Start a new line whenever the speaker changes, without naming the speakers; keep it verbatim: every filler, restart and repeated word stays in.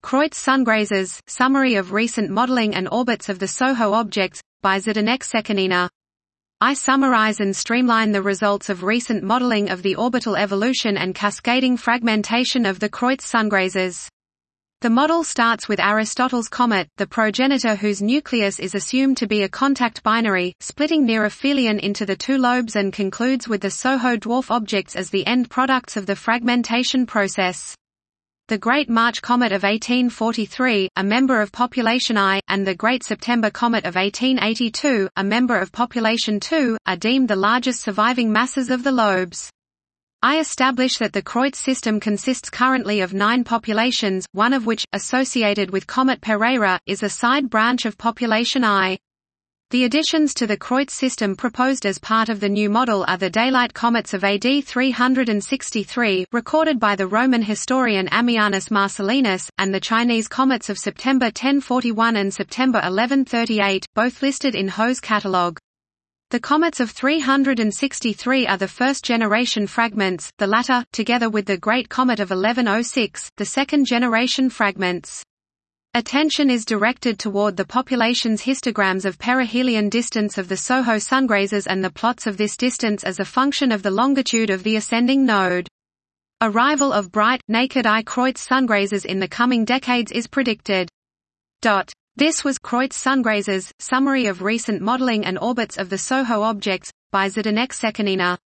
Kreutz Sungrazers, Summary of Recent Modeling and Orbits of the SOHO Objects, by Zdeněk Šećenina. I summarize and streamline the results of recent modeling of the orbital evolution and cascading fragmentation of the Kreutz Sungrazers. The model starts with Aristotle's comet, the progenitor whose nucleus is assumed to be a contact binary, splitting near aphelion into the two lobes, and concludes with the SOHO dwarf objects as the end products of the fragmentation process. The Great March Comet of eighteen forty-three, a member of Population I, and the Great September Comet of eighteen eighty-two, a member of Population two, are deemed the largest surviving masses of the lobes. I establish that the Kreutz system consists currently of nine populations, one of which, associated with Comet Pereira, is a side branch of Population I. The additions to the Kreutz system proposed as part of the new model are the daylight comets of A D three sixty-three, recorded by the Roman historian Ammianus Marcellinus, and the Chinese comets of September ten forty-one and September eleven thirty-eight, both listed in Ho's catalogue. The comets of three sixty-three are the first-generation fragments, the latter, together with the Great Comet of eleven oh six, the second-generation fragments. Attention is directed toward the population's histograms of perihelion distance of the SOHO Sungrazers and the plots of this distance as a function of the longitude of the ascending node. Arrival of bright, naked-eye Kreutz Sungrazers in the coming decades is predicted. This was Kreutz Sungrazers, Summary of Recent Modeling and Orbits of the SOHO Objects, by Zdeněk Šećenina.